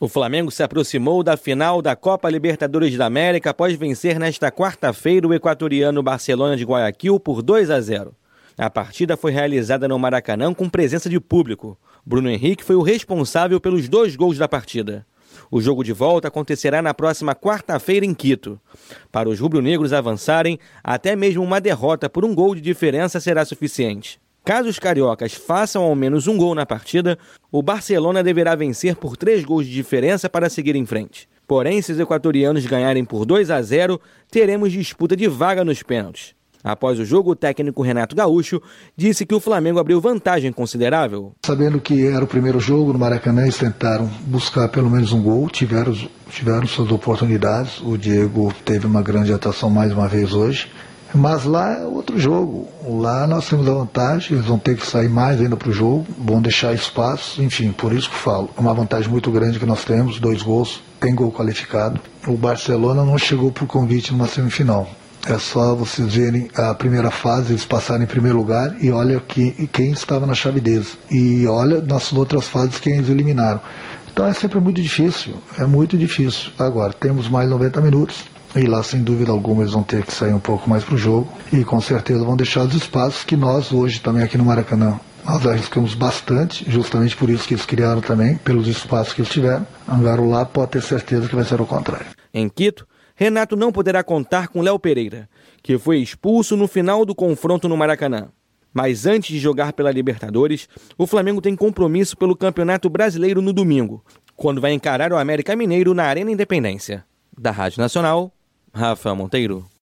O Flamengo se aproximou da final da Copa Libertadores da América após vencer nesta quarta-feira o equatoriano Barcelona de Guayaquil por 2-0. A partida foi realizada no Maracanã com presença de público. Bruno Henrique foi o responsável pelos 2 gols da partida. O jogo de volta acontecerá na próxima quarta-feira em Quito. Para os rubro-negros avançarem, até mesmo uma derrota por 1 gol de diferença será suficiente. Caso os cariocas façam ao menos 1 gol na partida, o Barcelona deverá vencer por 3 gols de diferença para seguir em frente. Porém, se os equatorianos ganharem por 2-0, teremos disputa de vaga nos pênaltis. Após o jogo, o técnico Renato Gaúcho disse que o Flamengo abriu vantagem considerável. Sabendo que era o primeiro jogo no Maracanã, eles tentaram buscar pelo menos 1 gol, tiveram suas oportunidades. O Diego teve uma grande atuação mais uma vez hoje. Mas lá é outro jogo, lá nós temos a vantagem, eles vão ter que sair mais ainda para o jogo, vão deixar espaço, enfim, por isso que eu falo. É uma vantagem muito grande que nós temos, 2 gols, tem gol qualificado. O Barcelona não chegou por convite numa semifinal, é só vocês verem a primeira fase, eles passaram em primeiro lugar e olha quem estava na chave deles. E olha nas outras fases quem eles eliminaram. Então é sempre muito difícil, é muito difícil. Agora, temos mais 90 minutos. E lá, sem dúvida alguma, eles vão ter que sair um pouco mais para o jogo e com certeza vão deixar os espaços que nós hoje também aqui no Maracanã, nós arriscamos bastante, justamente por isso que eles criaram também, pelos espaços que eles tiveram. Agora lá pode ter certeza que vai ser o contrário. Em Quito, Renato não poderá contar com Léo Pereira, que foi expulso no final do confronto no Maracanã. Mas antes de jogar pela Libertadores, o Flamengo tem compromisso pelo Campeonato Brasileiro no domingo, quando vai encarar o América Mineiro na Arena Independência. Da Rádio Nacional, Rafael Monteiro.